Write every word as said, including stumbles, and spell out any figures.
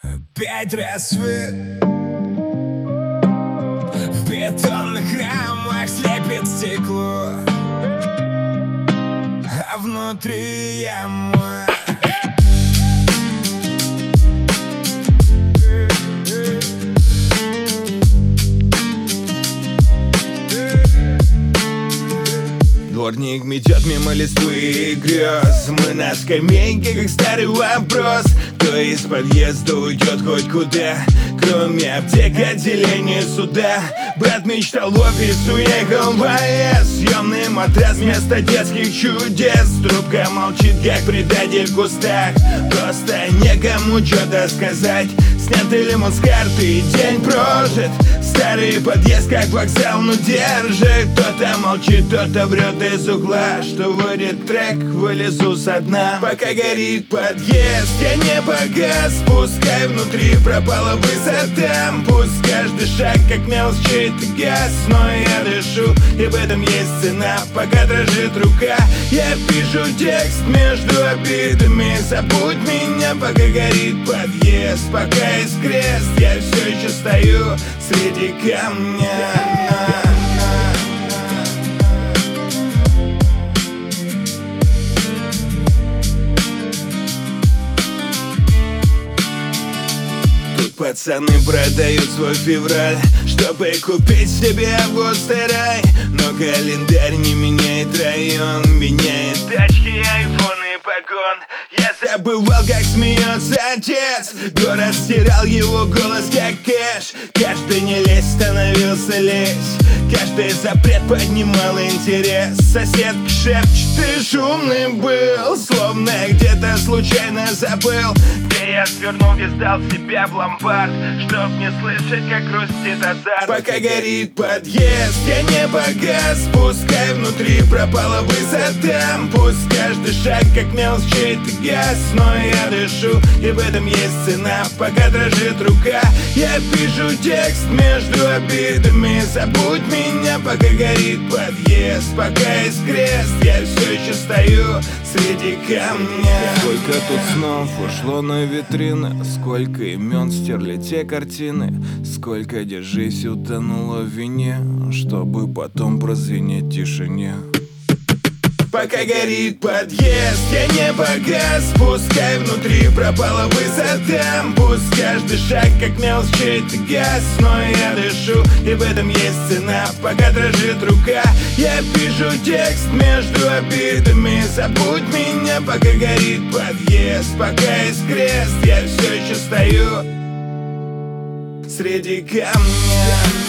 Опять рассвет, в бетонных рамах слепит стекло, а внутри я мой. Дворник метет мимо листвы и грез. Мы на скамейке, как старый вопрос: кто из подъезда уйдет хоть куда, кроме аптек, отделения суда. Брат мечтал в офис, уехал в АЭС. Съемный матрас вместо детских чудес. Трубка молчит, как предатель в кустах. Просто некому что-то сказать. Снятый лимон с карты и день прожит. Старый подъезд, как вокзал, но держит. Кто-то молчит, кто-то врет из угла, что вырит трек, вылезу со дна. Пока горит подъезд, я не погас. Пускай внутри пропала высота. Пусть каждый шаг, как мелочь, чей-то газ. Но я дышу, и в этом есть цена. Пока дрожит рука, я пишу текст между обидами. Забудь меня, пока горит подъезд. Пока есть крест, я все еще стою среди камня. Тут пацаны продают свой февраль, чтобы купить себе август и рай. Но календарь не меняет район, меняет тачки, айфон и погон. Я забывал, как смеется отец. Город стирал его голос, как кэш. Каждый не лезь становился лезь. Каждый запрет поднимал интерес. Соседка шепчет: ты шумный был, словно где-то случайно забыл, где я свернул и сдал себя в ломбард, чтоб не слышать, как грустит азарт. Пока горит подъезд, я не погас. Пускай внутри пропала высота. Пусть каждый шаг, как мелочь, чей-то газ. Но я дышу, и в этом есть цена. Пока дрожит рука, я пишу текст между обидами. Забудь меня, пока горит подъезд. Пока есть крест, я все еще стою среди камня. Сколько тут снов ушло на витрины, сколько имен стерли те картины, сколько, держись, утонуло в вине, чтобы потом прозвенеть в тишине. Пока горит подъезд, я не погас. Пускай внутри пропала высота. Пусть каждый шаг, как мелочь, чей-то газ. Но я дышу, и в этом есть цена. Пока дрожит рука, я пишу текст между обидами. Забудь меня, пока горит подъезд. Пока есть крест, я все еще стою среди камня.